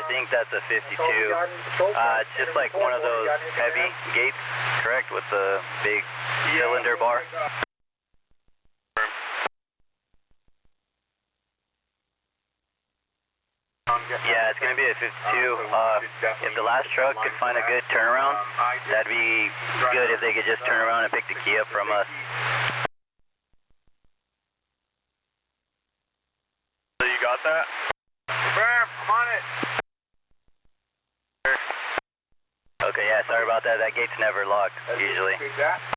think that's a 52. It's just like one of those heavy gates, correct, with the big cylinder bar. Yeah, it's going to be a 52. If the last truck could find a good turnaround, that'd be good if they could just turn around and pick the key up from us. So you got that? Confirm, I'm on it. Okay, yeah, sorry about that. That gate's never locked, usually.